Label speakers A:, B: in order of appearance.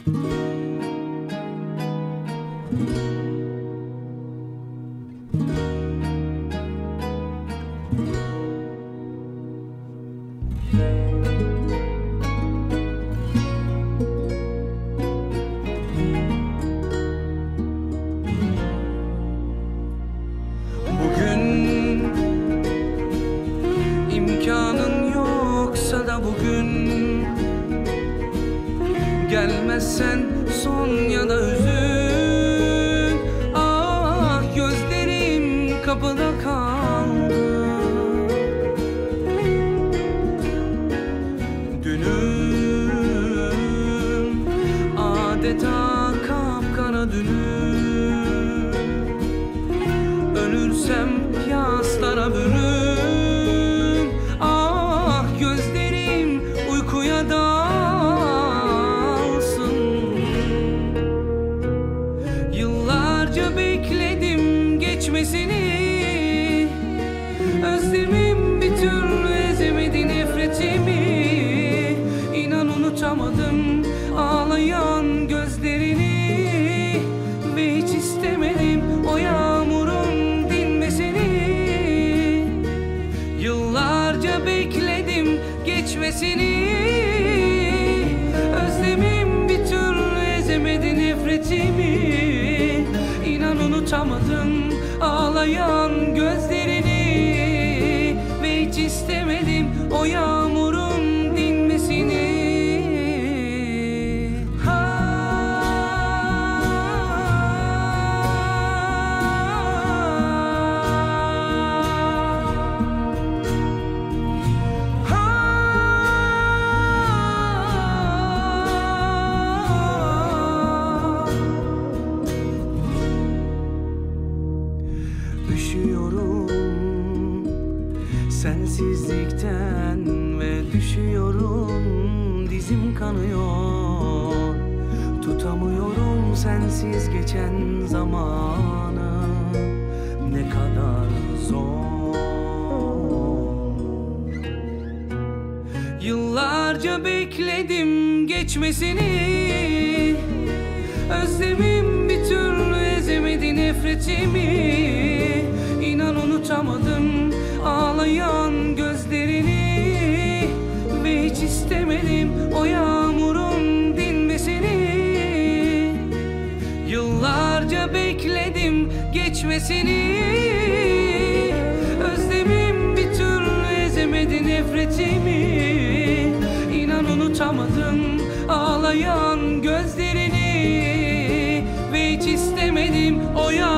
A: Bugün gelmezsen son ya da hüzün. Ah, gözlerim kapıda kaldı. Dünüm adeta kapkara dünüm. Ölürsem yaslara bürün. Geçmesini özlemim bir türlü ezemedi nefretimi. İnan unutamadım ağlayan gözlerini ve hiç istemedim o yağmurun dinmesini. Yıllarca bekledim geçmesini. Özlemim bir türlü ezemedi nefretimi. İnan unutamadım ağlayan gözlerini ve hiç istemedim o yağmurun dinmesini. Üşüyorum sensizlikten ve düşüyorum, dizim kanıyor. Tutamıyorum sensiz geçen zamanı, ne kadar zor. Yıllarca bekledim geçmesini. Özlemim bir türlü ezemedi nefretimi. İnan unutamadım ağlayan gözlerini ve hiç istemedim o yağmurun dinmesini. Yıllarca bekledim geçmesini. Özlemim bir türlü ezemedi nefretimi. İnan unutamadım ağlayan gözlerini ve hiç istemedim o yağmurun